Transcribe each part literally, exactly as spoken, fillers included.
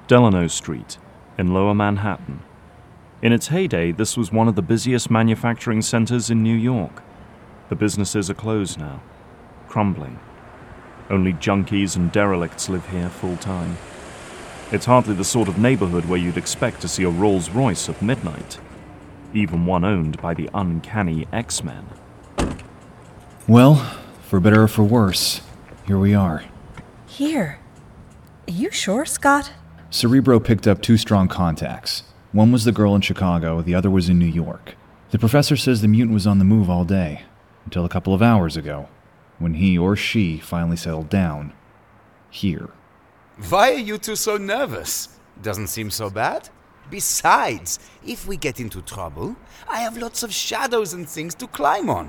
Delano Street, in Lower Manhattan. In its heyday, this was one of the busiest manufacturing centers in New York. The businesses are closed now, crumbling. Only junkies and derelicts live here full-time. It's hardly the sort of neighborhood where you'd expect to see a Rolls-Royce at midnight, even one owned by the uncanny X-Men. Well, for better or for worse, here we are. Here? Are you sure, Scott? Cerebro picked up two strong contacts. One was the girl in Chicago, the other was in New York. The professor says the mutant was on the move all day, until a couple of hours ago, when he or she finally settled down. Here. Why are you two so nervous? Doesn't seem so bad. Besides, if we get into trouble, I have lots of shadows and things to climb on.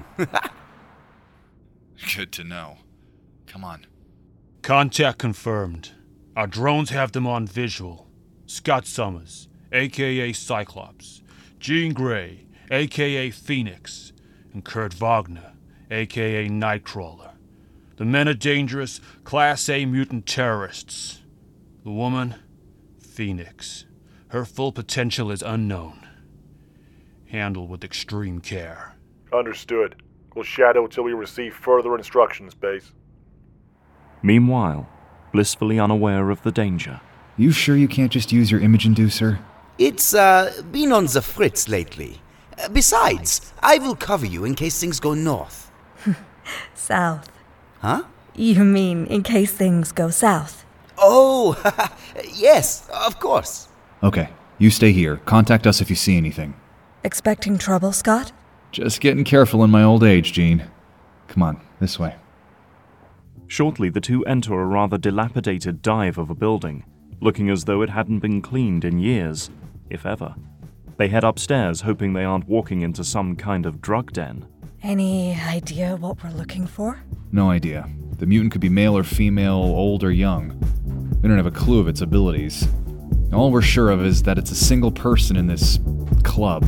Good to know. Come on. Contact confirmed. Our drones have them on visual. Scott Summers, a k a. Cyclops, Jean Grey, a k a. Phoenix, and Kurt Wagner, a k a. Nightcrawler. The men are dangerous, Class A mutant terrorists. The woman, Phoenix. Her full potential is unknown. Handle with extreme care. Understood. We'll shadow till we receive further instructions, Base. Meanwhile, blissfully unaware of the danger. You sure you can't just use your image inducer? It's, uh, been on the fritz lately. Uh, besides, I will cover you in case things go north. South. Huh? You mean in case things go south? Oh, yes, of course. Okay, you stay here. Contact us if you see anything. Expecting trouble, Scott? Just getting careful in my old age, Jean. Come on, this way. Shortly, the two enter a rather dilapidated dive of a building, looking as though it hadn't been cleaned in years, if ever. They head upstairs, hoping they aren't walking into some kind of drug den. Any idea what we're looking for? No idea. The mutant could be male or female, old or young. We don't have a clue of its abilities. All we're sure of is that it's a single person in this club.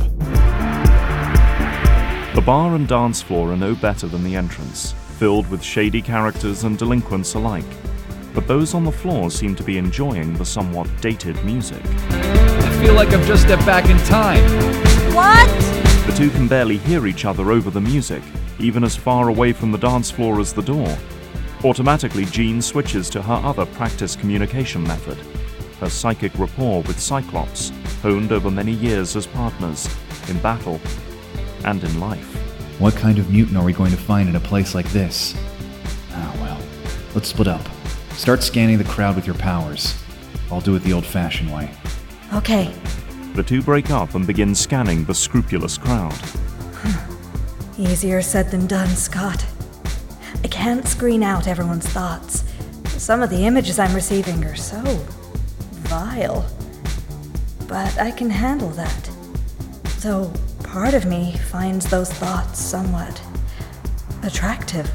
The bar and dance floor are no better than the entrance, filled with shady characters and delinquents alike. But those on the floor seem to be enjoying the somewhat dated music. I feel like I've just stepped back in time. What? The two can barely hear each other over the music, even as far away from the dance floor as the door. Automatically, Jean switches to her other practice communication method, her psychic rapport with Cyclops, honed over many years as partners, in battle and in life. What kind of mutant are we going to find in a place like this? Ah, well, let's split up. Start scanning the crowd with your powers. I'll do it the old-fashioned way. Okay. The two break up and begin scanning the scrupulous crowd. Easier said than done, Scott. I can't screen out everyone's thoughts. Some of the images I'm receiving are so vile. But I can handle that. Though part of me finds those thoughts somewhat attractive.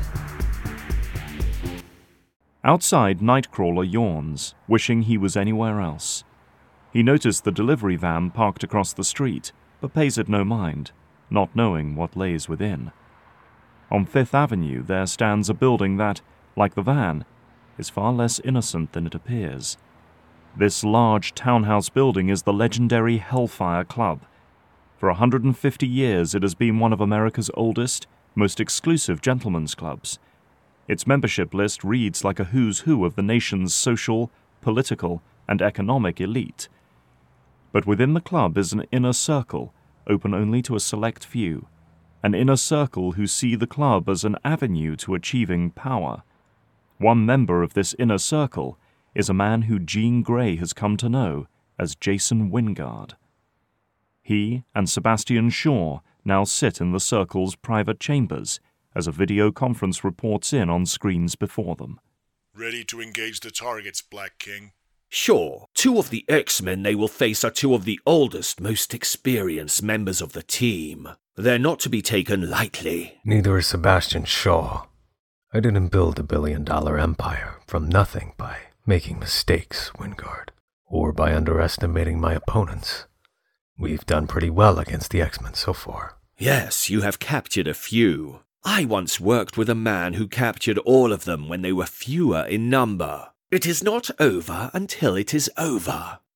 Outside, Nightcrawler yawns, wishing he was anywhere else. He noticed the delivery van parked across the street, but pays it no mind, not knowing what lays within. On Fifth Avenue, there stands a building that, like the van, is far less innocent than it appears. This large townhouse building is the legendary Hellfire Club. For one hundred fifty years, it has been one of America's oldest, most exclusive gentlemen's clubs. Its membership list reads like a who's who of the nation's social, political, and economic elite. But within the club is an inner circle, open only to a select few. An inner circle who see the club as an avenue to achieving power. One member of this inner circle is a man who Jean Grey has come to know as Jason Wyngarde. He and Sebastian Shaw now sit in the circle's private chambers as a video conference reports in on screens before them. Ready to engage the targets, Black King? Sure. Two of the X-Men they will face are two of the oldest, most experienced members of the team. They're not to be taken lightly. Neither is Sebastian Shaw. I didn't build a billion-dollar empire from nothing by making mistakes, Wyngarde, or by underestimating my opponents. We've done pretty well against the X-Men so far. Yes, you have captured a few. I once worked with a man who captured all of them when they were fewer in number. It is not over until it is over.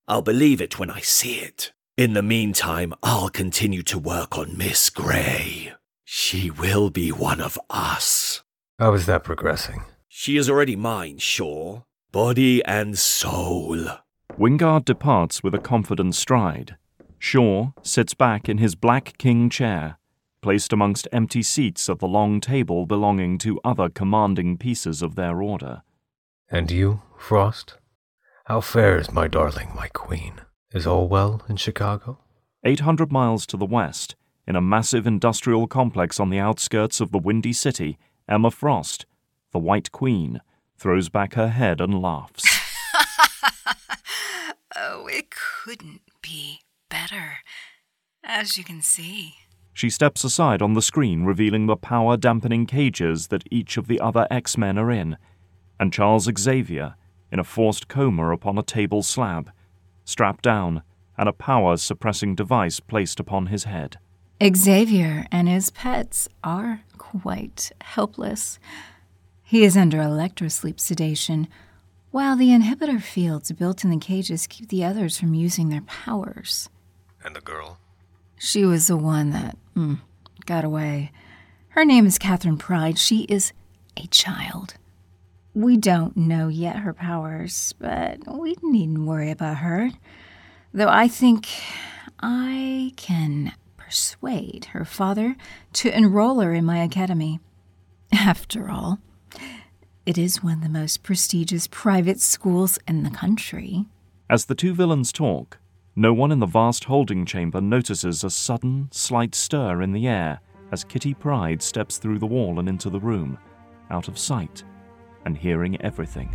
I'll believe it when I see it. In the meantime, I'll continue to work on Miss Grey. She will be one of us. How is that progressing? She is already mine, Shaw. Body and soul. Wingard departs with a confident stride. Shaw sits back in his Black King chair, placed amongst empty seats at the long table belonging to other commanding pieces of their order. And you, Frost? How fares my darling, my queen? Is all well in Chicago? Eight hundred miles to the west, in a massive industrial complex on the outskirts of the Windy City, Emma Frost, the White Queen, throws back her head and laughs. Oh, it couldn't be better, as you can see. She steps aside on the screen, revealing the power-dampening cages that each of the other X-Men are in, and Charles Xavier, in a forced coma upon a table slab, strapped down, and a power-suppressing device placed upon his head. Xavier and his pets are quite helpless. He is under electrosleep sedation, while the inhibitor fields built in the cages keep the others from using their powers. And the girl? She was the one that mm, got away. Her name is Catherine Pride. She is a child. We don't know yet her powers, but we needn't worry about her. Though I think I can persuade her father to enroll her in my academy. After all, it is one of the most prestigious private schools in the country. As the two villains talk, no one in the vast holding chamber notices a sudden, slight stir in the air as Kitty Pryde steps through the wall and into the room, out of sight, and hearing everything.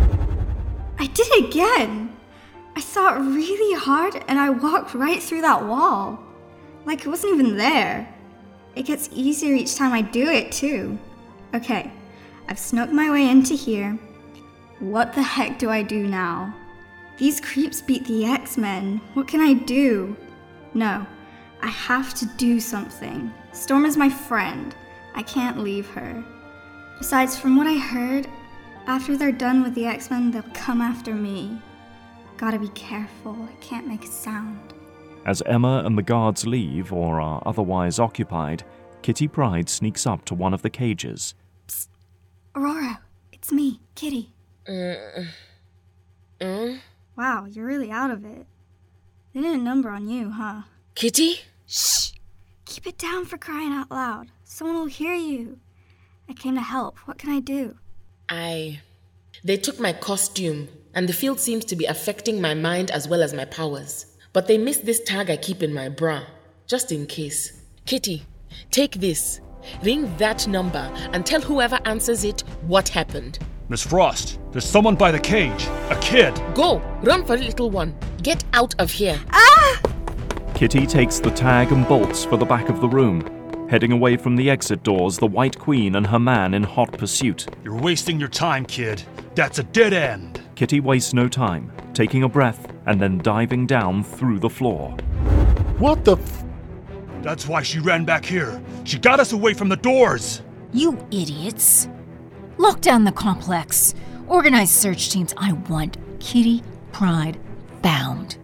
I did it again! I thought really hard and I walked right through that wall. Like it wasn't even there. It gets easier each time I do it, too. Okay, I've snuck my way into here. What the heck do I do now? These creeps beat the X-Men. What can I do? No, I have to do something. Storm is my friend. I can't leave her. Besides, from what I heard, after they're done with the X-Men, they'll come after me. Gotta be careful, I can't make a sound. As Emma and the guards leave or are otherwise occupied, Kitty Pryde sneaks up to one of the cages. Psst. Aurora, it's me, Kitty. Mm. Mm? Wow, you're really out of it. They did a number on you, huh? Kitty? Shh! Keep it down, for crying out loud. Someone will hear you. I came to help. What can I do? I... They took my costume, and the field seems to be affecting my mind as well as my powers. But they missed this tag I keep in my bra, just in case. Kitty, take this. Ring that number and tell whoever answers it what happened. Miss Frost, there's someone by the cage. A kid. Go, run for it, little one. Get out of here. Ah! Kitty takes the tag and bolts for the back of the room. Heading away from the exit doors, the White Queen and her man in hot pursuit. You're wasting your time, kid. That's a dead end. Kitty wastes no time, taking a breath and then diving down through the floor. What the f- That's why she ran back here. She got us away from the doors. You idiots. Lock down the complex. Organize search teams. I want Kitty Pryde found.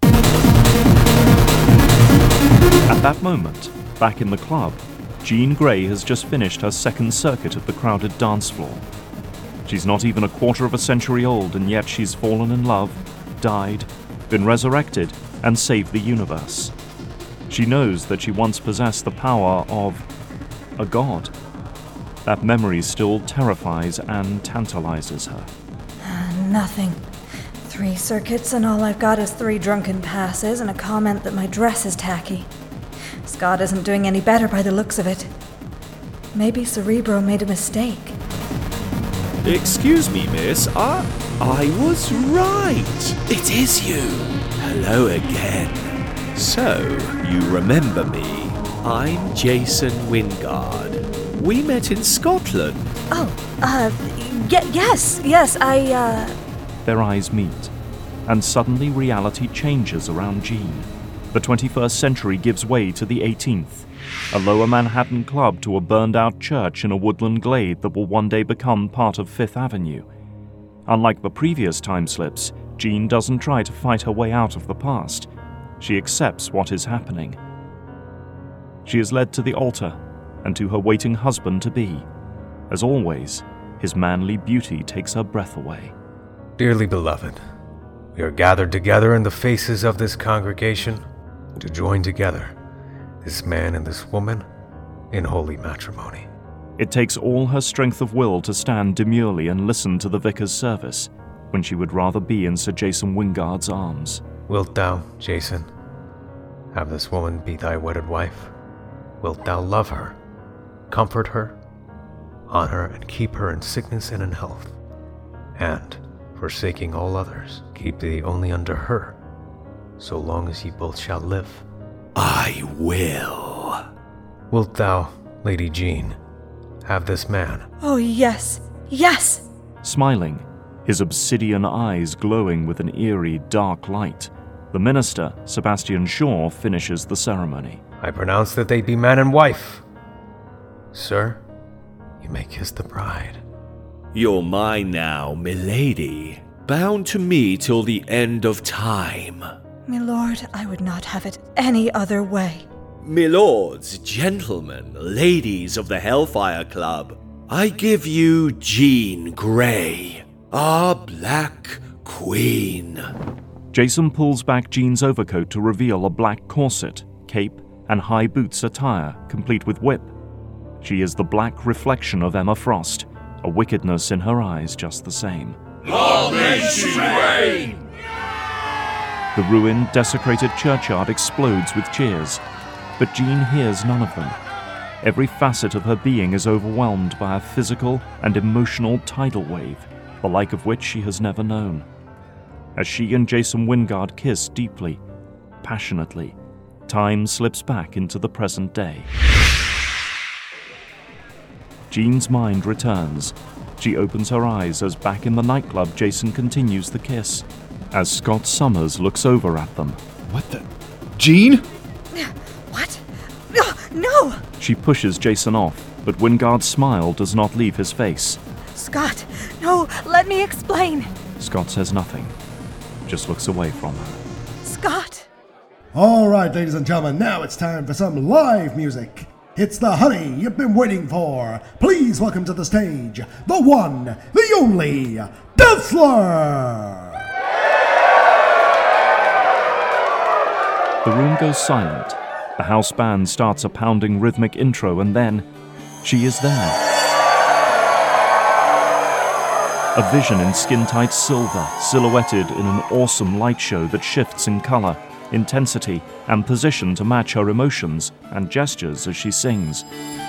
At that moment, back in the club, Jean Grey has just finished her second circuit at the crowded dance floor. She's not even a quarter of a century old, and yet she's fallen in love, died, been resurrected, and saved the universe. She knows that she once possessed the power of a god. That memory still terrifies and tantalizes her. Uh, nothing. Three circuits, and all I've got is three drunken passes and a comment that my dress is tacky. Scott isn't doing any better by the looks of it. Maybe Cerebro made a mistake. Excuse me, miss. I, I was right. It is you. Hello again. So, you remember me. I'm Jason Wingard. We met in Scotland. Oh, uh, y- yes, yes, I, uh... Their eyes meet, and suddenly reality changes around Jean. The twenty-first century gives way to the eighteenth, a lower Manhattan club to a burned-out church in a woodland glade that will one day become part of Fifth Avenue. Unlike the previous time slips, Jean doesn't try to fight her way out of the past. She accepts what is happening. She is led to the altar and to her waiting husband-to-be. As always, his manly beauty takes her breath away. Dearly beloved, we are gathered together in the faces of this congregation to join together this man and this woman in holy matrimony. It takes all her strength of will to stand demurely and listen to the vicar's service, when she would rather be in Sir Jason Wingard's arms. Wilt thou, Jason, have this woman be thy wedded wife? Wilt thou love her, comfort her, honor and keep her in sickness and in health, and, forsaking all others, keep thee only under her, so long as ye both shall live? I will. Wilt thou, Lady Jean, have this man? Oh, yes, yes! Smiling, his obsidian eyes glowing with an eerie, dark light, the minister, Sebastian Shaw, finishes the ceremony. I pronounce that they be man and wife. Sir, you may kiss the bride. You're mine now, milady, bound to me till the end of time. My lord, I would not have it any other way. Milords, gentlemen, ladies of the Hellfire Club, I give you Jean Grey, our Black Queen. Jason pulls back Jean's overcoat to reveal a black corset, cape, and high boots attire, complete with whip. She is the black reflection of Emma Frost, a wickedness in her eyes just the same. Long may she reign! The ruined, desecrated churchyard explodes with cheers, but Jean hears none of them. Every facet of her being is overwhelmed by a physical and emotional tidal wave, the like of which she has never known. As she and Jason Wingard kiss deeply, passionately, time slips back into the present day. Jean's mind returns. She opens her eyes as back in the nightclub Jason continues the kiss, as Scott Summers looks over at them. What the... Jean? What? No! No! She pushes Jason off, but Wingard's smile does not leave his face. Scott, no, let me explain. Scott says nothing, just looks away from her. Scott! All right, ladies and gentlemen, now it's time for some live music. It's the honey you've been waiting for. Please welcome to the stage, the one, the only, Dazzler! The room goes silent. The house band starts a pounding rhythmic intro, and then she is there. A vision in skin-tight silver, silhouetted in an awesome light show that shifts in color, intensity, and position to match her emotions and gestures as she sings.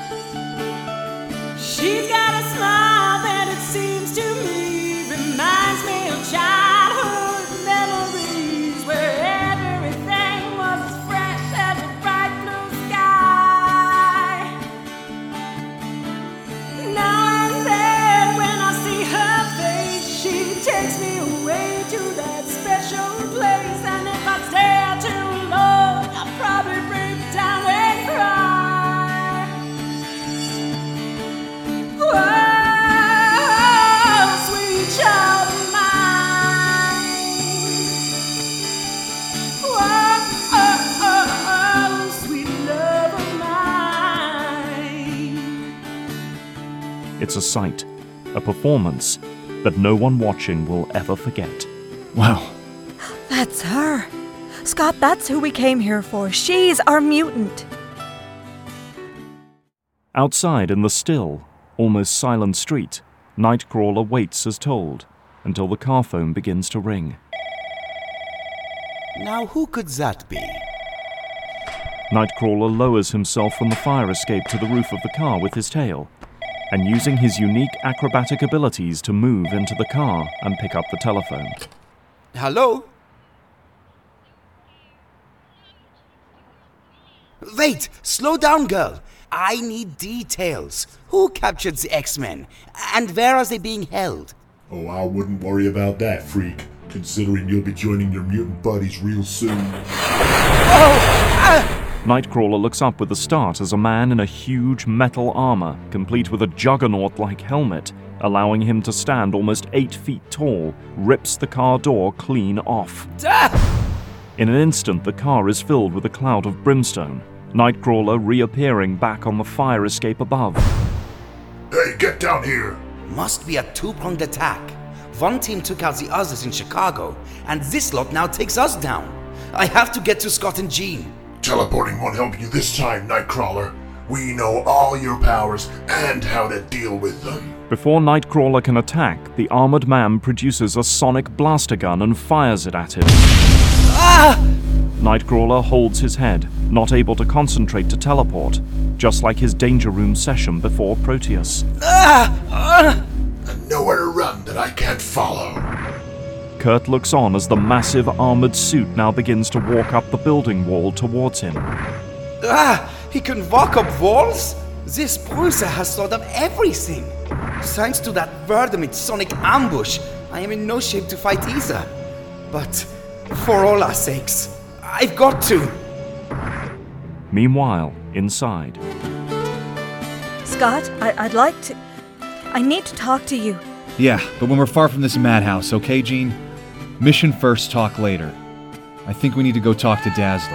She's got a smile that it seems to me reminds me of childhood memories where everything was as fresh as a bright blue sky. Now and then when I see her face, she takes me away to that special place, and if I stare too long, I'll probably break down and cry. Oh, sweet child of mine. Oh, oh, oh, oh, sweet love of mine. It's a sight, a performance that no one watching will ever forget. Wow. That's her. Scott, that's who we came here for. She's our mutant. Outside in the still, almost silent street, Nightcrawler waits as told, until the car phone begins to ring. Now who could that be? Nightcrawler lowers himself from the fire escape to the roof of the car with his tail, and using his unique acrobatic abilities to move into the car and pick up the telephone. Hello? Wait! Slow down, girl! I need details. Who captured the X-Men? And where are they being held? Oh, I wouldn't worry about that, freak, considering you'll be joining your mutant buddies real soon. Oh! Ah! Nightcrawler looks up with a start as a man in a huge metal armor, complete with a juggernaut-like helmet, allowing him to stand almost eight feet tall, rips the car door clean off. In an instant, the car is filled with a cloud of brimstone, Nightcrawler reappearing back on the fire escape above. Hey, get down here! Must be a two-pronged attack. One team took out the others in Chicago, and this lot now takes us down. I have to get to Scott and Jean. Teleporting won't help you this time, Nightcrawler. We know all your powers and how to deal with them. Before Nightcrawler can attack, the armored man produces a sonic blaster gun and fires it at him. Ah! Nightcrawler holds his head, not able to concentrate to teleport, just like his Danger Room session before Proteus. Ah! Ah! And nowhere to run that I can't follow. Kurt looks on as the massive armored suit now begins to walk up the building wall towards him. Ah! He can walk up walls? This bruiser has thought of everything. Thanks to that Verdamit sonic ambush, I am in no shape to fight either. But for all our sakes, I've got to. Meanwhile, inside. Scott, I- I'd like to... I need to talk to you. Yeah, but when we're far from this madhouse, okay, Jean? Mission first, talk later. I think we need to go talk to Dazzler.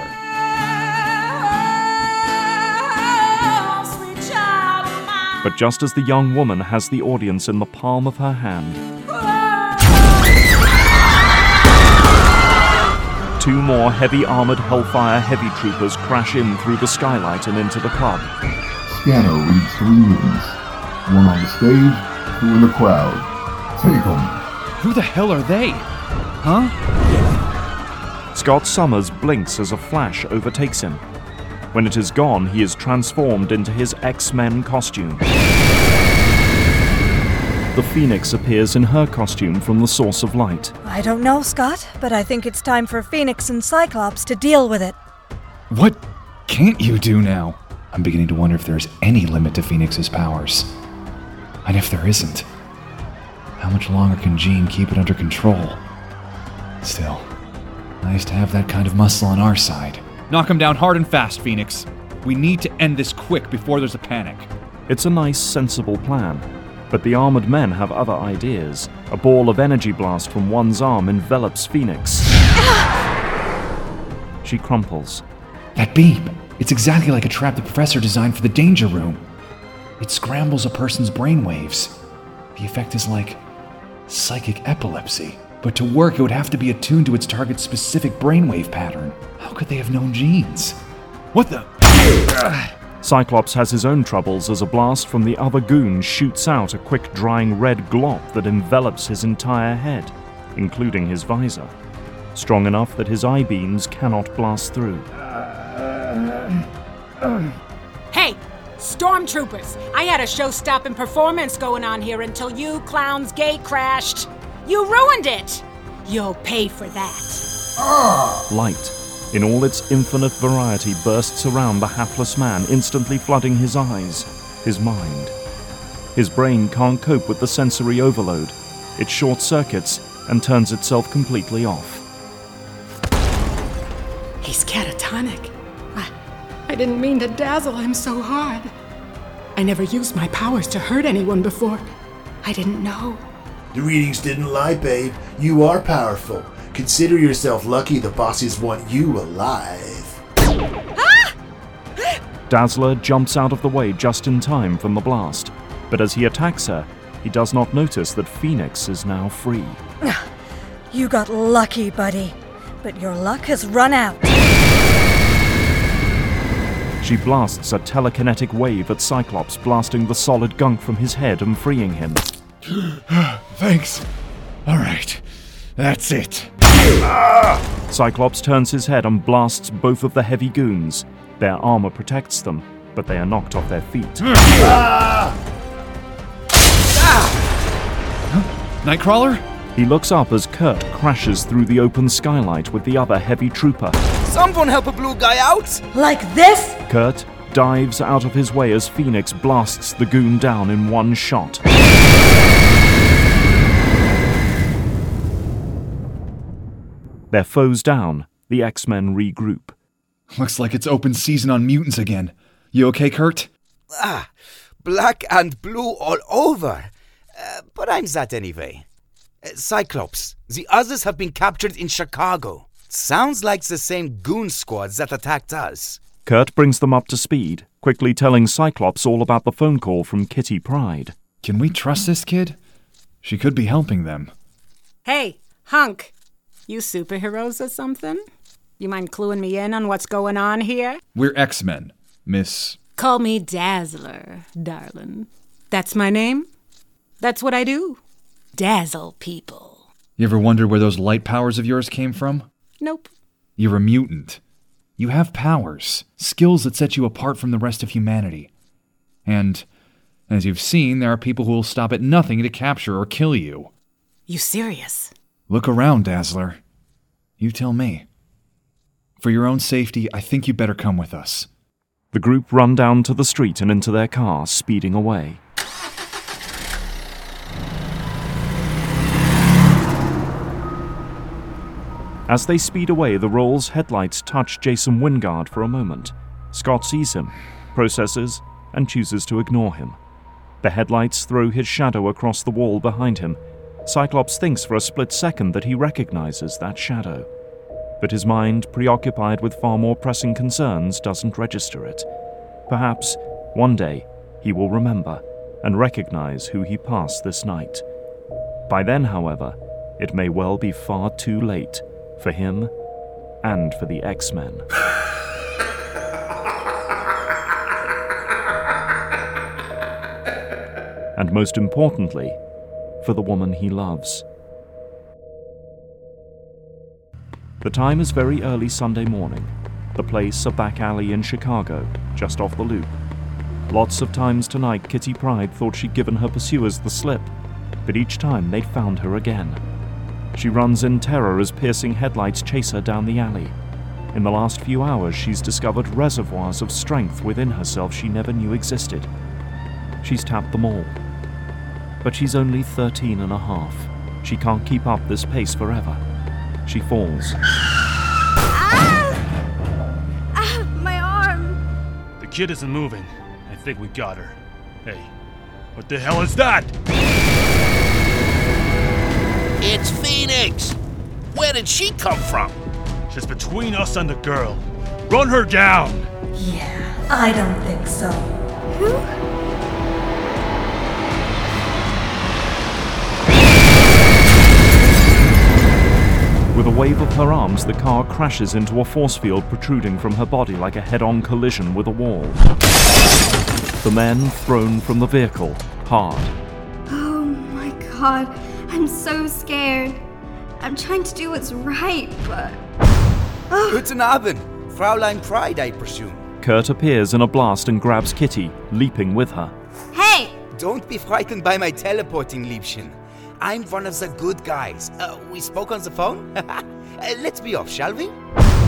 But just as the young woman has the audience in the palm of her hand, two more heavy-armored Hellfire heavy troopers crash in through the skylight and into the club. Scanner reads three mutants. One on the stage, two in the crowd. Take them. Who the hell are they? Huh? Scott Summers blinks as a flash overtakes him. When it is gone, he is transformed into his X-Men costume. The Phoenix appears in her costume from the source of light. I don't know, Scott, but I think it's time for Phoenix and Cyclops to deal with it. What can't you do now? I'm beginning to wonder if there's any limit to Phoenix's powers. And if there isn't, how much longer can Jean keep it under control? Still, nice to have that kind of muscle on our side. Knock him down hard and fast, Phoenix. We need to end this quick before there's a panic. It's a nice, sensible plan, but the armored men have other ideas. A ball of energy blast from one's arm envelops Phoenix. She crumples. That beam! It's exactly like a trap the professor designed for the Danger Room. It scrambles a person's brainwaves. The effect is like psychic epilepsy. But to work, it would have to be attuned to its target's specific brainwave pattern. How could they have known Jean's? What the... Cyclops has his own troubles as a blast from the other goon shoots out a quick-drying red glop that envelops his entire head, including his visor, strong enough that his eye beams cannot blast through. Hey, stormtroopers! I had a show-stopping performance going on here until you clowns gate crashed. You ruined it! You'll pay for that. Light, in all its infinite variety, bursts around the hapless man, instantly flooding his eyes, his mind. His brain can't cope with the sensory overload. It short-circuits and turns itself completely off. He's catatonic. I, I didn't mean to dazzle him so hard. I never used my powers to hurt anyone before. I didn't know. The readings didn't lie, babe. You are powerful. Consider yourself lucky the bosses want you alive. Ah! Dazzler jumps out of the way just in time from the blast, but as he attacks her, he does not notice that Phoenix is now free. You got lucky, buddy, but your luck has run out. She blasts a telekinetic wave at Cyclops, blasting the solid gunk from his head and freeing him. Thanks. All right, that's it. Cyclops turns his head and blasts both of the heavy goons. Their armor protects them, but they are knocked off their feet. Nightcrawler? He looks up as Kurt crashes through the open skylight with the other heavy trooper. Someone help a blue guy out! Like this? Kurt dives out of his way as Phoenix blasts the goon down in one shot. Their foes down, the X-Men regroup. Looks like it's open season on mutants again. You okay, Kurt? Ah, black and blue all over. Uh, but I'm that anyway. Uh, Cyclops, the others have been captured in Chicago. Sounds like the same goon squad that attacked us. Kurt brings them up to speed, quickly telling Cyclops all about the phone call from Kitty Pryde. Can we trust this kid? She could be helping them. Hey, Hunk. You superheroes or something? You mind cluing me in on what's going on here? We're X-Men, Miss... Call me Dazzler, darling. That's my name. That's what I do. Dazzle people. You ever wonder where those light powers of yours came from? Nope. You're a mutant. You have powers, skills that set you apart from the rest of humanity. And, as you've seen, there are people who will stop at nothing to capture or kill you. You serious? Look around, Dazzler. You tell me. For your own safety, I think you better come with us. The group run down to the street and into their car, speeding away. As they speed away, the Roll's headlights touch Jason Wingard for a moment. Scott sees him, processes, and chooses to ignore him. The headlights throw his shadow across the wall behind him. Cyclops thinks for a split second that he recognizes that shadow. But his mind, preoccupied with far more pressing concerns, doesn't register it. Perhaps, one day, he will remember and recognize who he passed this night. By then, however, it may well be far too late for him and for the X-Men. And most importantly, for the woman he loves. The time is very early Sunday morning. The place a back alley in Chicago, just off the loop. Lots of times tonight Kitty Pryde thought she'd given her pursuers the slip, but each time they'd found her again. She runs in terror as piercing headlights chase her down the alley. In the last few hours, she's discovered reservoirs of strength within herself she never knew existed. She's tapped them all. But she's only thirteen and a half. She can't keep up this pace forever. She falls. Ah! Ah, my arm! The kid isn't moving. I think we got her. Hey, what the hell is that? It's Phoenix! Where did she come from? She's between us and the girl. Run her down! Yeah, I don't think so. Who? With a wave of her arms, the car crashes into a force field protruding from her body like a head-on collision with a wall. The men thrown from the vehicle, hard. Oh my god, I'm so scared. I'm trying to do what's right, but... Oh. Guten Abend, Fraulein Pryde, I presume. Kurt appears in a blast and grabs Kitty, leaping with her. Hey! Don't be frightened by my teleporting, Liebchen. I'm one of the good guys. Uh, we spoke on the phone? uh, let's be off, shall we?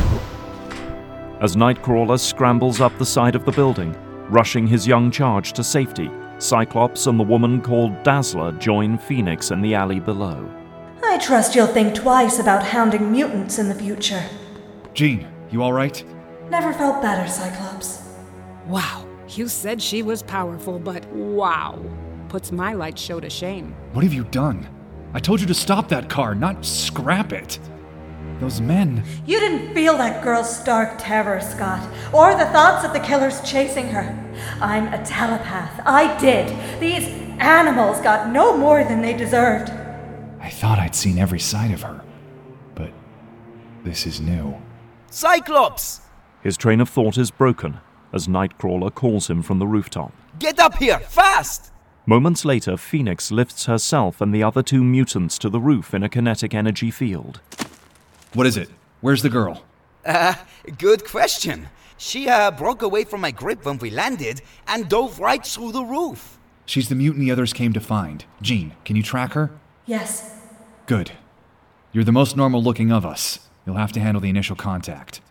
As Nightcrawler scrambles up the side of the building, rushing his young charge to safety, Cyclops and the woman called Dazzler join Phoenix in the alley below. I trust you'll think twice about hounding mutants in the future. Jean, you all right? Never felt better, Cyclops. Wow, you said she was powerful, but wow. Puts my light show to shame. What have you done? I told you to stop that car, not scrap it. Those men... You didn't feel that girl's stark terror, Scott, or the thoughts of the killers chasing her. I'm a telepath. I did. These animals got no more than they deserved. I thought I'd seen every side of her, but this is new. Cyclops! His train of thought is broken as Nightcrawler calls him from the rooftop. Get up here, fast! Moments later, Phoenix lifts herself and the other two mutants to the roof in a kinetic energy field. What is it? Where's the girl? Uh, good question. She, uh, broke away from my grip when we landed and dove right through the roof. She's the mutant the others came to find. Jean, can you track her? Yes. Good. You're the most normal looking of us. You'll have to handle the initial contact.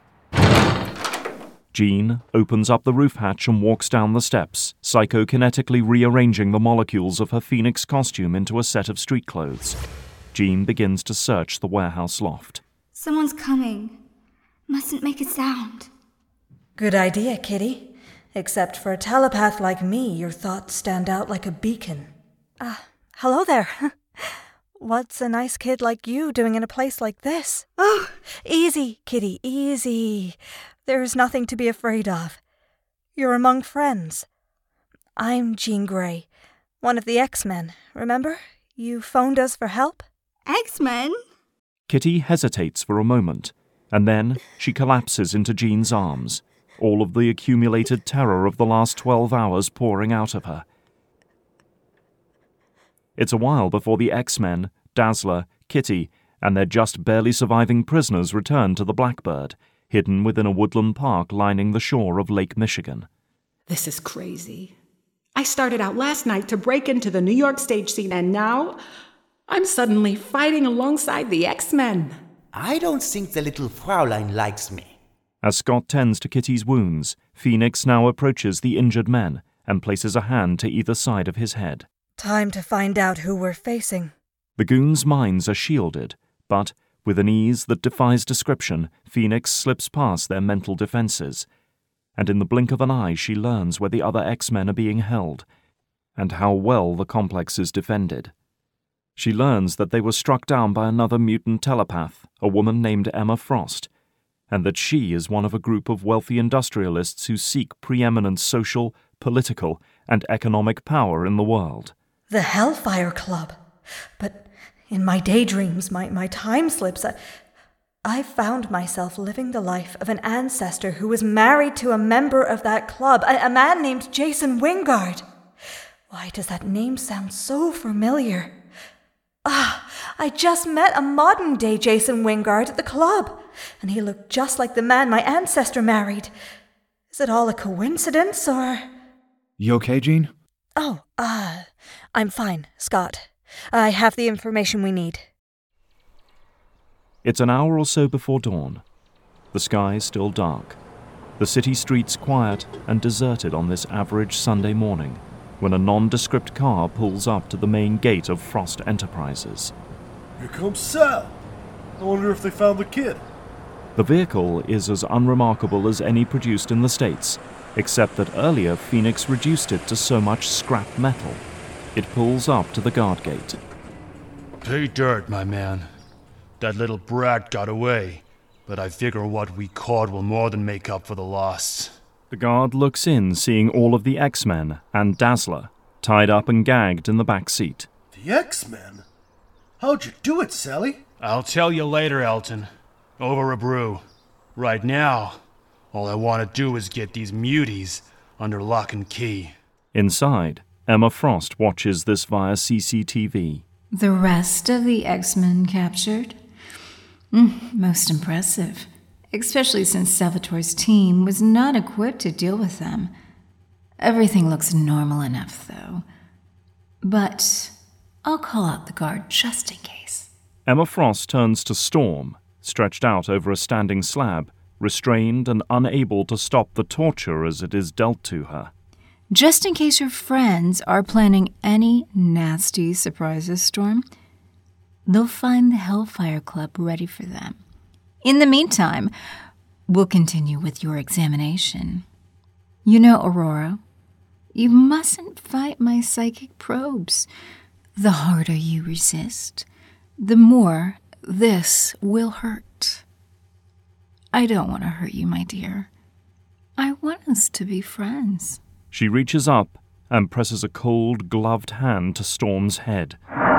Jean opens up the roof hatch and walks down the steps, psychokinetically rearranging the molecules of her Phoenix costume into a set of street clothes. Jean begins to search the warehouse loft. Someone's coming. Mustn't make a sound. Good idea, Kitty. Except for a telepath like me, your thoughts stand out like a beacon. Ah, hello there. What's a nice kid like you doing in a place like this? Oh, easy, Kitty, easy. There's nothing to be afraid of. You're among friends. I'm Jean Grey, one of the X-Men, remember? You phoned us for help? X-Men? Kitty hesitates for a moment, and then she collapses into Jean's arms, all of the accumulated terror of the last twelve hours pouring out of her. It's a while before the X-Men, Dazzler, Kitty, and their just barely surviving prisoners return to the Blackbird, hidden within a woodland park lining the shore of Lake Michigan. This is crazy. I started out last night to break into the New York stage scene, and now I'm suddenly fighting alongside the X-Men. I don't think the little Fraulein likes me. As Scott tends to Kitty's wounds, Phoenix now approaches the injured men and places a hand to either side of his head. Time to find out who we're facing. The goons' minds are shielded, but, with an ease that defies description, Phoenix slips past their mental defenses, and in the blink of an eye she learns where the other X-Men are being held, and how well the complex is defended. She learns that they were struck down by another mutant telepath, a woman named Emma Frost, and that she is one of a group of wealthy industrialists who seek preeminent social, political, and economic power in the world. The Hellfire Club. But in my daydreams, my, my time slips, I, I found myself living the life of an ancestor who was married to a member of that club, a, a man named Jason Wingard. Why does that name sound so familiar? Ah, I just met a modern-day Jason Wingard at the club, and he looked just like the man my ancestor married. Is it all a coincidence, or... You okay, Jean? Oh, uh, I'm fine, Scott. I have the information we need. It's an hour or so before dawn. The sky is still dark. The city streets quiet and deserted on this average Sunday morning, when a nondescript car pulls up to the main gate of Frost Enterprises. Here comes Sal. I wonder if they found the kid. The vehicle is as unremarkable as any produced in the States, except that earlier Phoenix reduced it to so much scrap metal. It pulls up to the guard gate. Pay dirt, my man. That little brat got away, but I figure what we caught will more than make up for the loss. The guard looks in, seeing all of the X-Men and Dazzler tied up and gagged in the back seat. The X-Men? How'd you do it, Sally? I'll tell you later, Elton. Over a brew. Right now, all I want to do is get these muties under lock and key. Inside, Emma Frost watches this via C C T V. The rest of the X-Men captured? Mm, most impressive. Especially since Salvatore's team was not equipped to deal with them. Everything looks normal enough, though. But I'll call out the guard just in case. Emma Frost turns to Storm, stretched out over a standing slab, restrained and unable to stop the torture as it is dealt to her. Just in case your friends are planning any nasty surprises, Storm, they'll find the Hellfire Club ready for them. In the meantime, we'll continue with your examination. You know, Aurora, you mustn't fight my psychic probes. The harder you resist, the more this will hurt. I don't want to hurt you, my dear. I want us to be friends. She reaches up and presses a cold, gloved hand to Storm's head.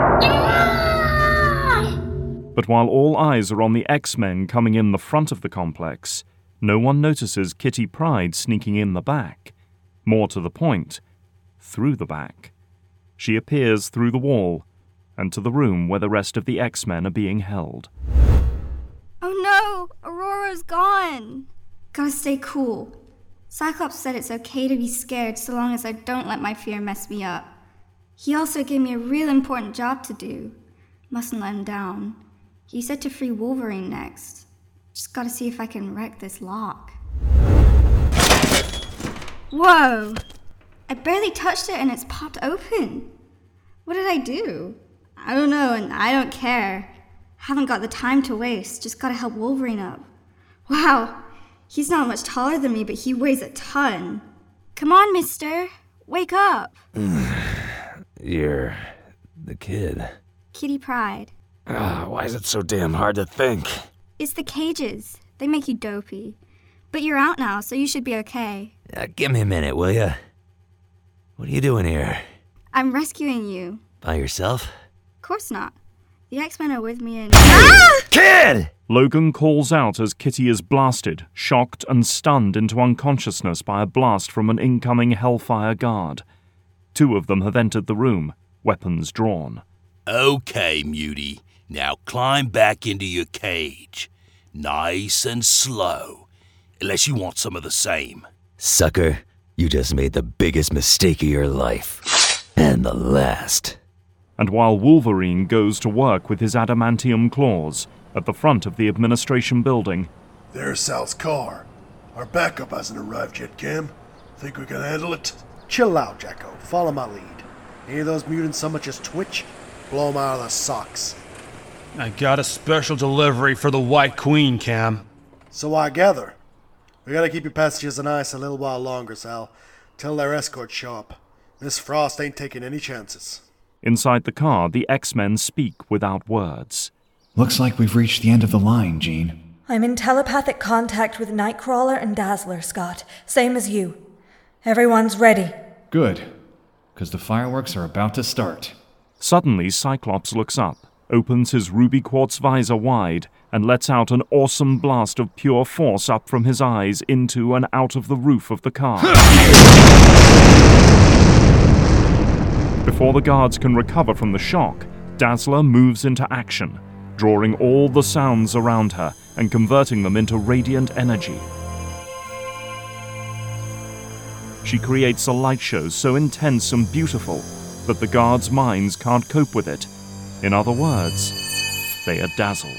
But while all eyes are on the X-Men coming in the front of the complex, no one notices Kitty Pryde sneaking in the back. More to the point, through the back. She appears through the wall and to the room where the rest of the X-Men are being held. Oh no! Aurora's gone! Gotta stay cool. Cyclops said it's okay to be scared so long as I don't let my fear mess me up. He also gave me a real important job to do. Mustn't let him down. He said to free Wolverine next. Just gotta see if I can wreck this lock. Whoa! I barely touched it and it's popped open. What did I do? I don't know and I don't care. Haven't got the time to waste, just gotta help Wolverine up. Wow, he's not much taller than me, but he weighs a ton. Come on, mister, wake up. You're The kid. Kitty Pryde. Ah, why is it so damn hard to think? It's the cages. They make you dopey. But you're out now, so you should be okay. Uh, give me a minute, will ya? What are you doing here? I'm rescuing you. By yourself? Of course not. The X-Men are with me and— Ah! Kid! Logan calls out as Kitty is blasted, shocked and stunned into unconsciousness by a blast from an incoming Hellfire guard. Two of them have entered the room, weapons drawn. Okay, Mutie. Now climb back into your cage. Nice and slow. Unless you want some of the same. Sucker, you just made the biggest mistake of your life. And the last. And while Wolverine goes to work with his adamantium claws at the front of the administration building. There's Sal's car. Our backup hasn't arrived yet, Cam. Think we can handle it? Chill out, Jacko. Follow my lead. Any of those mutants so much as twitch, blow them out of the socks. I got a special delivery for the White Queen, Cam. So I gather. We gotta keep your passengers on ice a little while longer, Sal. Till their escorts show up. Miss Frost ain't taking any chances. Inside the car, the X-Men speak without words. Looks like we've reached the end of the line, Jean. I'm in telepathic contact with Nightcrawler and Dazzler, Scott. Same as you. Everyone's ready. Good, because the fireworks are about to start. Suddenly, Cyclops looks up, opens his ruby quartz visor wide, and lets out an awesome blast of pure force up from his eyes into and out of the roof of the car. Before the guards can recover from the shock, Dazzler moves into action, drawing all the sounds around her and converting them into radiant energy. She creates a light show so intense and beautiful that the guards' minds can't cope with it. In other words, they are dazzled.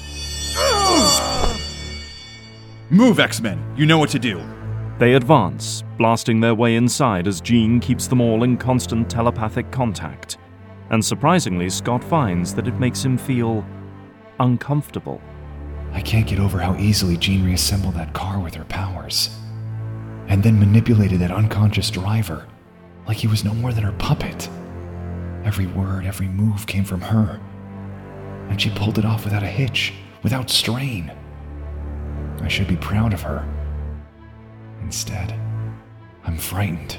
Move, X-Men! You know what to do! They advance, blasting their way inside as Jean keeps them all in constant telepathic contact. And surprisingly, Scott finds that it makes him feel uncomfortable. I can't get over how easily Jean reassembled that car with her powers. And then manipulated that unconscious driver, like he was no more than her puppet. Every word, every move came from her. And she pulled it off without a hitch, without strain. I should be proud of her. Instead, I'm frightened.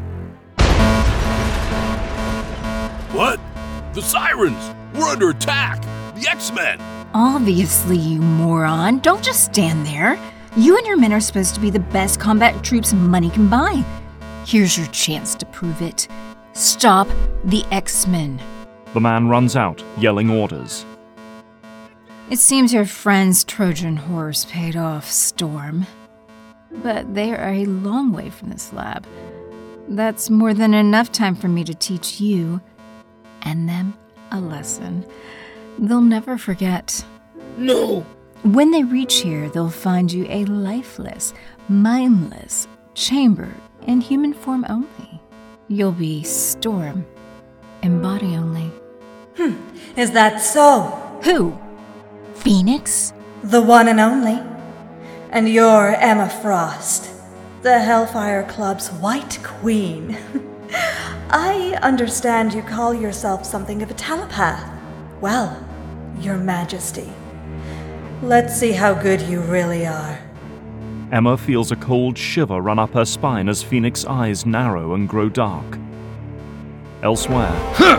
What? The sirens! We're under attack! The X-Men! Obviously, you moron. Don't just stand there. You and your men are supposed to be the best combat troops money can buy. Here's your chance to prove it. Stop the X-Men. The man runs out, yelling orders. It seems your friend's Trojan horse paid off, Storm. But they are a long way from this lab. That's more than enough time for me to teach you and them a lesson they'll never forget. No! When they reach here, they'll find you a lifeless, mindless chamber in human form only. You'll be Storm, in body only. Hmm, is that so? Who? Phoenix? The one and only. And you're Emma Frost, the Hellfire Club's White Queen. I understand you call yourself something of a telepath. Well, Your Majesty, let's see how good you really are. Emma feels a cold shiver run up her spine as Phoenix's eyes narrow and grow dark. Elsewhere,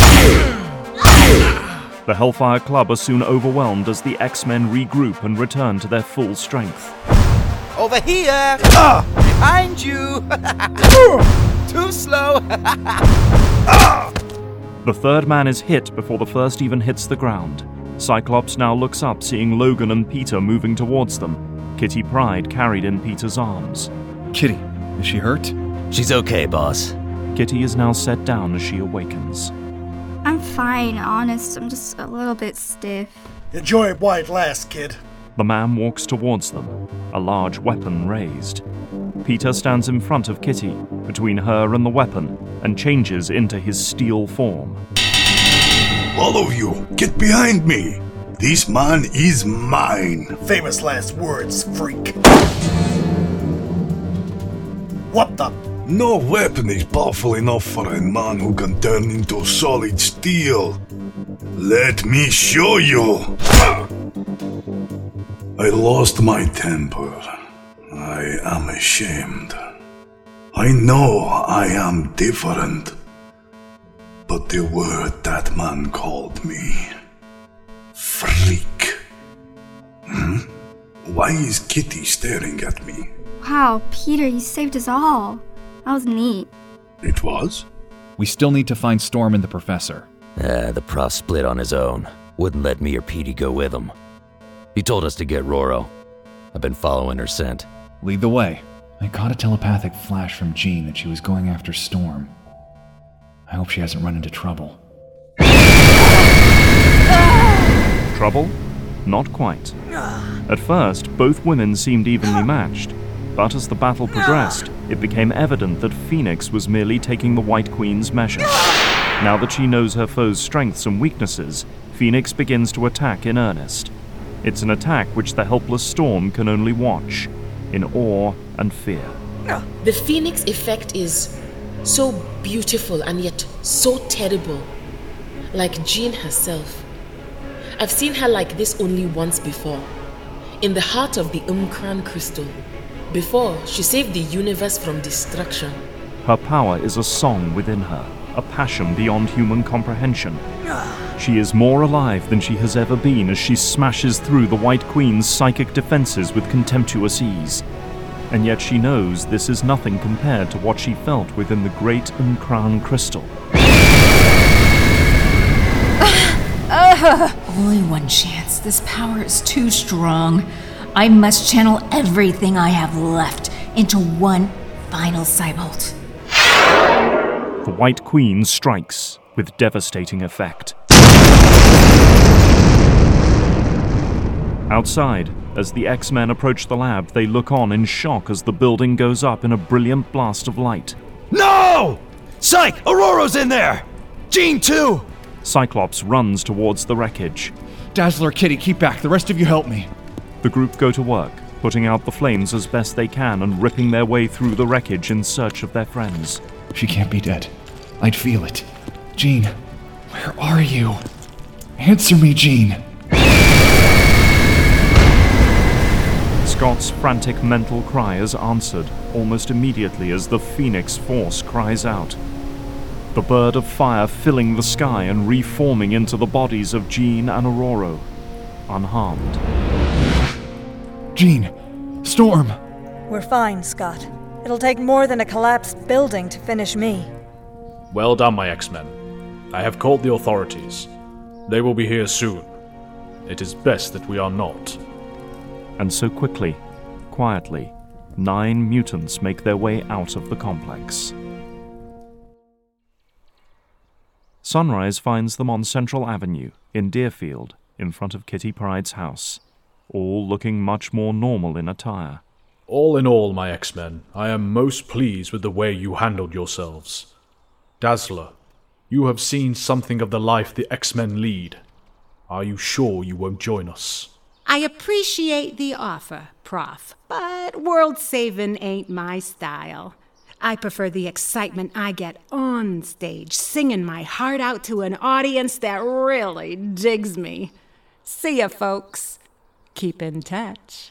the Hellfire Club are soon overwhelmed as the X-Men regroup and return to their full strength. Over here! Behind you! Too slow! The third man is hit before the first even hits the ground. Cyclops now looks up, seeing Logan and Peter moving towards them. Kitty Pryde carried in Peter's arms. Kitty, is she hurt? She's okay, boss. Kitty is now set down as she awakens. I'm fine, honest. I'm just a little bit stiff. Enjoy it while it lasts, kid. The man walks towards them, a large weapon raised. Peter stands in front of Kitty, between her and the weapon, and changes into his steel form. All of you, get behind me! This man is mine! Famous last words, freak. What the? No weapon is powerful enough for a man who can turn into solid steel. Let me show you. I lost my temper. I am ashamed. I know I am different. But the word that man called me... freak. Hmm? Why is Kitty staring at me? Wow, Peter, you saved us all. That was neat. It was? We still need to find Storm and the professor. Ah, the prof split on his own. Wouldn't let me or Petey go with him. He told us to get Roro. I've been following her scent. Lead the way. I caught a telepathic flash from Jean that she was going after Storm. I hope she hasn't run into trouble. Trouble? Not quite. At first, both women seemed evenly matched, but as the battle progressed, it became evident that Phoenix was merely taking the White Queen's measure. Now that she knows her foe's strengths and weaknesses, Phoenix begins to attack in earnest. It's an attack which the helpless Storm can only watch, in awe and fear. The Phoenix effect is so beautiful and yet so terrible, like Jean herself. I've seen her like this only once before, in the heart of the Umkran crystal. Before, she saved the universe from destruction. Her power is a song within her, a passion beyond human comprehension. She is more alive than she has ever been as she smashes through the White Queen's psychic defenses with contemptuous ease. And yet she knows this is nothing compared to what she felt within the great Umkran crystal. Uh, only one chance. This power is too strong. I must channel everything I have left into one final Cybolt. The White Queen strikes with devastating effect. Outside, as the X-Men approach the lab, they look on in shock as the building goes up in a brilliant blast of light. No! Psych! Aurora's in there! Jean too! Cyclops runs towards the wreckage. Dazzler, Kitty, keep back. The rest of you help me. The group go to work, putting out the flames as best they can and ripping their way through the wreckage in search of their friends. She can't be dead. I'd feel it. Jean, where are you? Answer me, Jean. Scott's frantic mental cry is answered almost immediately as the Phoenix Force cries out. The bird of fire filling the sky and reforming into the bodies of Jean and Aurora, unharmed. Jean! Storm! We're fine, Scott. It'll take more than a collapsed building to finish me. Well done, my X-Men. I have called the authorities. They will be here soon. It is best that we are not. And so quickly, quietly, nine mutants make their way out of the complex. Sunrise finds them on Central Avenue, in Deerfield, in front of Kitty Pryde's house, all looking much more normal in attire. All in all, my X-Men, I am most pleased with the way you handled yourselves. Dazzler, you have seen something of the life the X-Men lead. Are you sure you won't join us? I appreciate the offer, Prof, but world-saving ain't my style. I prefer the excitement I get on stage, singing my heart out to an audience that really digs me. See ya, folks. Keep in touch.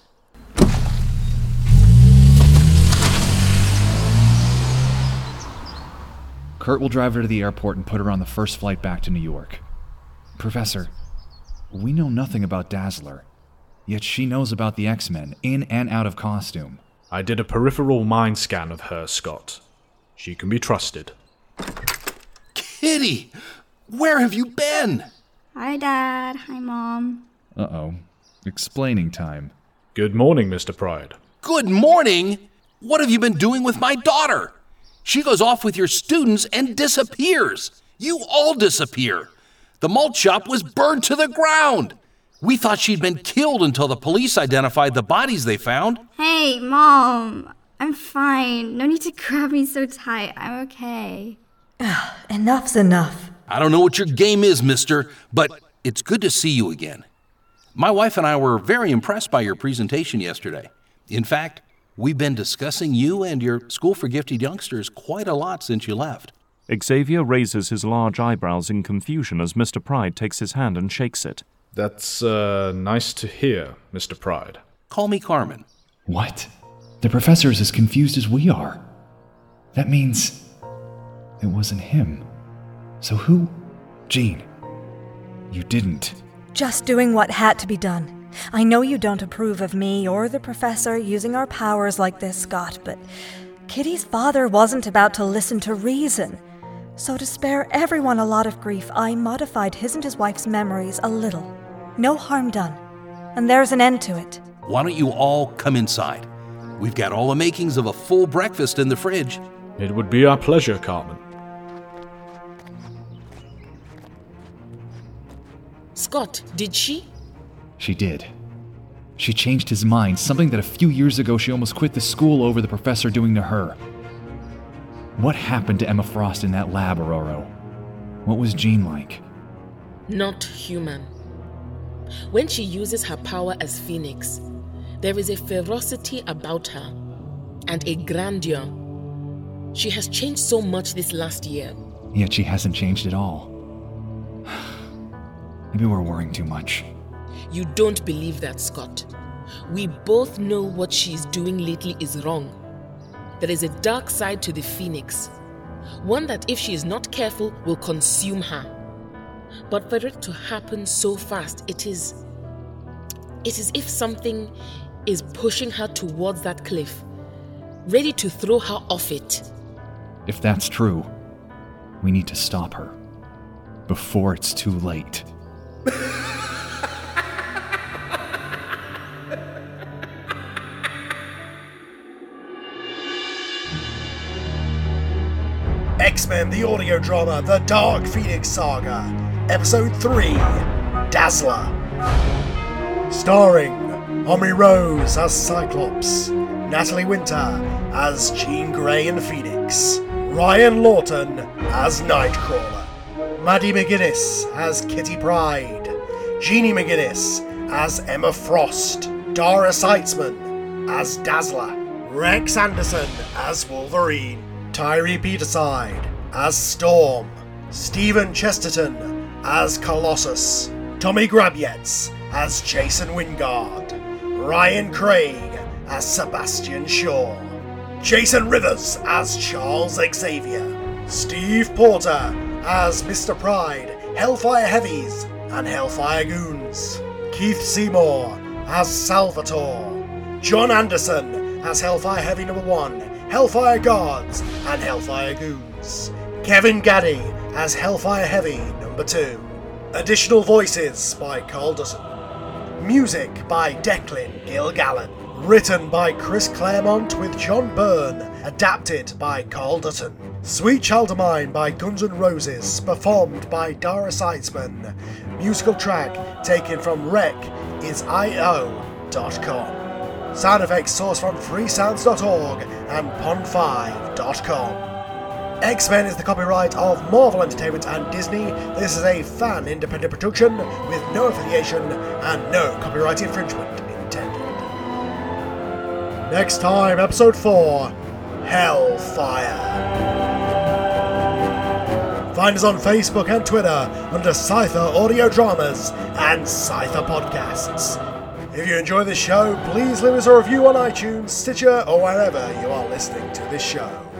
Kurt will drive her to the airport and put her on the first flight back to New York. Professor, we know nothing about Dazzler, yet she knows about the X-Men, in and out of costume. I did a peripheral mind scan of her, Scott. She can be trusted. Kitty! Where have you been? Hi, Dad. Hi, Mom. Uh-oh. Explaining time. Good morning, Mister Pryde. Good morning? What have you been doing with my daughter? She goes off with your students and disappears. You all disappear. The malt shop was burned to the ground. We thought she'd been killed until the police identified the bodies they found. Hey, Mom. I'm fine. No need to grab me so tight. I'm okay. Enough's enough. I don't know what your game is, mister, but it's good to see you again. My wife and I were very impressed by your presentation yesterday. In fact, We've been discussing you and your School for Gifted Youngsters quite a lot since you left. Xavier raises his large eyebrows in confusion as Mister Pride takes his hand and shakes it. That's, uh, nice to hear, Mister Pride. Call me Carmen. What? The professor's as confused as we are. That means it wasn't him. So who? Jean, you didn't. Just doing what had to be done. I know you don't approve of me or the professor using our powers like this, Scott, but Kitty's father wasn't about to listen to reason. So to spare everyone a lot of grief, I modified his and his wife's memories a little. No harm done. And there's an end to it. Why don't you all come inside? We've got all the makings of a full breakfast in the fridge. It would be our pleasure, Carmen. Scott, did she? She did. She changed his mind, something that a few years ago she almost quit the school over the professor doing to her. What happened to Emma Frost in that lab, Aurora? What was Jean like? Not human. When she uses her power as Phoenix, there is a ferocity about her and a grandeur. She has changed so much this last year. Yet she hasn't changed at all. Maybe we're worrying too much. You don't believe that, Scott. We both know what she's doing lately is wrong. There is a dark side to the Phoenix, one that if she is not careful will consume her. But for it to happen so fast, it is... It is if something is pushing her towards that cliff, ready to throw her off it. If that's true, we need to stop her. Before it's too late. X-Men the audio drama The Dark Phoenix Saga, Episode three, Dazzler. Starring Omri Rose as Cyclops, Natalie Winter as Jean Grey and Phoenix, Ryan Lawton as Nightcrawler, Maddie McGuinness as Kitty Pryde, Jeannie McGuinness as Emma Frost, Dara Seitzman as Dazzler, Rex Anderson as Wolverine, Tyree Peterside as Storm, Stephen Chesterton as Colossus, Tommy Grabietz as Jason Wingard, Ryan Craig as Sebastian Shaw, Jason Rivers as Charles Xavier, Steve Porter as Mister Pride, Hellfire Heavies and Hellfire Goons, Keith Seymour as Salvatore, John Anderson as Hellfire Heavy number one, Hellfire Guards and Hellfire Goons, Kevin Gaddy as Hellfire Heavy number two. Additional voices by Carl Dutton. Music by Declan Gilgallen. Written by Chris Claremont with John Byrne. Adapted by Carl Dutton. Sweet Child of Mine by Guns N' Roses. Performed by Dara Seitzman. Musical track taken from rec is I O dot com. Sound effects sourced from freesounds dot org and pond five dot com. X-Men is the copyright of Marvel Entertainment and Disney. This is a fan-independent production with no affiliation and no copyright infringement intended. Next time, Episode four, Hellfire. Find us on Facebook and Twitter under Scyther Audio Dramas and Scyther Podcasts. If you enjoy this show, please leave us a review on iTunes, Stitcher, or wherever you are listening to this show.